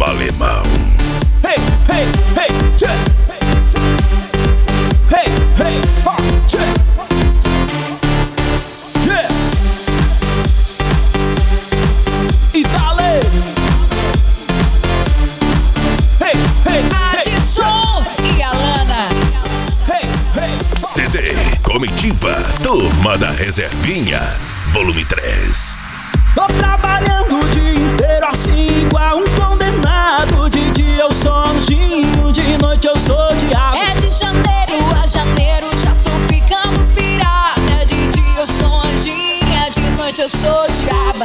Alemão. Hey, hey, hey, tchê. Hey, hey, ha, tchê. Yeah. E dale. Hey, hey, Adson e Alana. hey, hey. CD Comitiva, Turma da Reservinha, volume 3. Tô trabalhando o dia inteiro assim igual um condenado. De dia eu sou anjinho, de noite eu sou diabo. É de janeiro a janeiro, já tô ficando pirada. De dia eu sou anjinha, de noite eu sou diaba.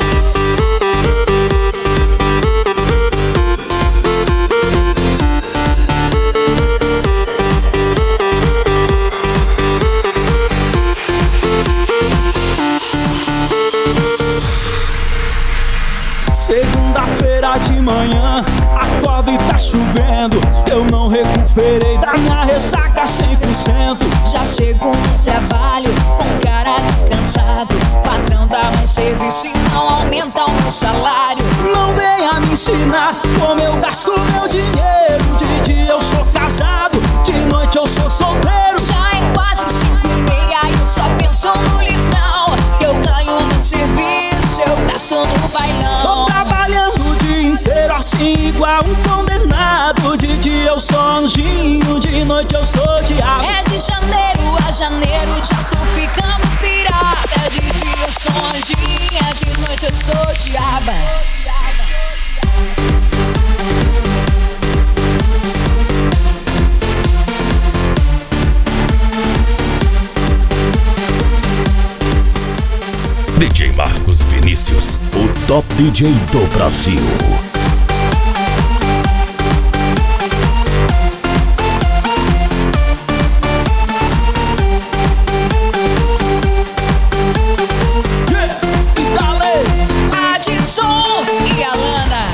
Segunda-feira de manhã, acordo e tá chovendo. Eu não recuperei da minha ressaca 100%. Já chego no trabalho com cara de cansado. Patrão dá mais serviço e não aumenta o meu salário. Não venha me ensinar como eu gasto meu dinheiro. De dia eu sou casado, de noite eu sou solteiro. Já é quase 5h30 e eu só penso no litrão. Eu ganho no serviço, eu gasto no bailão. Tô trabalhando o dia inteiro assim igual um condenado. De dia eu sou anjinho, de noite eu sou diabo. É de janeiro a janeiro, já tô ficando pirada. De dia eu sou anjinha, de noite eu sou diaba. DJ Marcos Vinícius, o top DJ do Brasil. Yeah, e dale. Adson e Alana.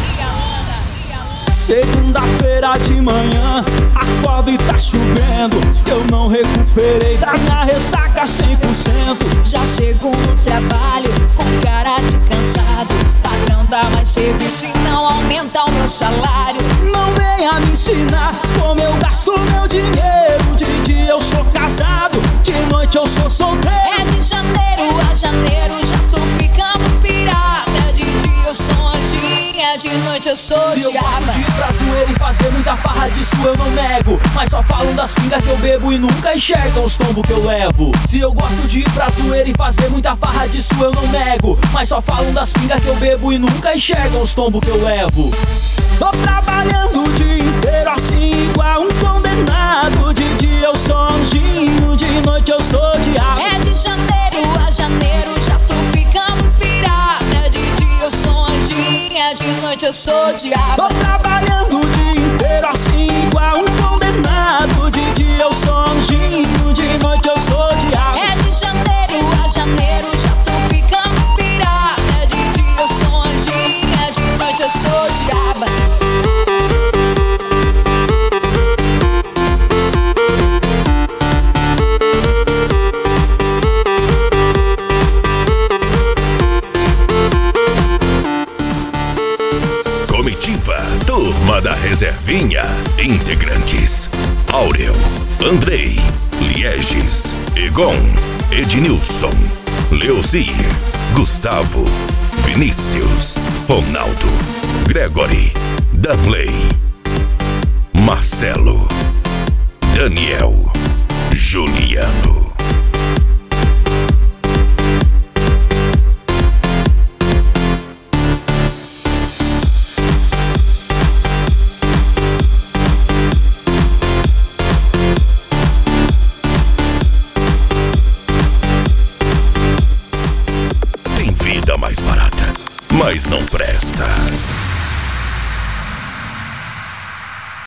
Segunda-feira de manhã, acordo e tá chovendo. Eu não recuperei da minha ressaca 100%. Já chego no trabalho com cara de cansado. Patrão dá mais serviço e não aumenta o meu salário. Não venha me ensinar como eu gasto meu dinheiro. De dia eu sou casado, de noite eu sou solteiro. É de janeiro a janeiro, já tô ficando pirada. De dia eu sou anjinha, de noite eu sou Se eu gosto diaba. de ir pra zoeira e fazer muita farra, disso eu não nego. Mas só falam das pingas que eu bebo e nunca enxergam os tombos que eu levo. Se eu gosto de ir pra zoeira e fazer muita farra, disso eu não nego. Mas só falam das pingas que eu bebo e nunca enxergam os tombos que eu levo. Tô trabalhando o dia inteiro assim igual um condenado. De dia eu sou anjinho, de noite eu sou diabo. É de janeiro a janeiro, já tô ficando pirada. De dia eu sou anjinha, de noite eu sou Tô diaba. trabalhando o dia inteiro assim igual um condenado. De dia eu sou anjinho, de noite eu sou diabo. É de janeiro a janeiro, já tô ficando pirada. De dia eu sou anjinha, de noite eu sou diaba. Comitiva, Turma da Reservinha. Integrantes: Áureo, Andrei, Lieges, Egon, Ednilson, Leozir, Gustavo, Vinícius, Ronaldo, Gregory, Danley, Marcelo, Daniel, Juliano. Tem vida mais barata, mas não presta.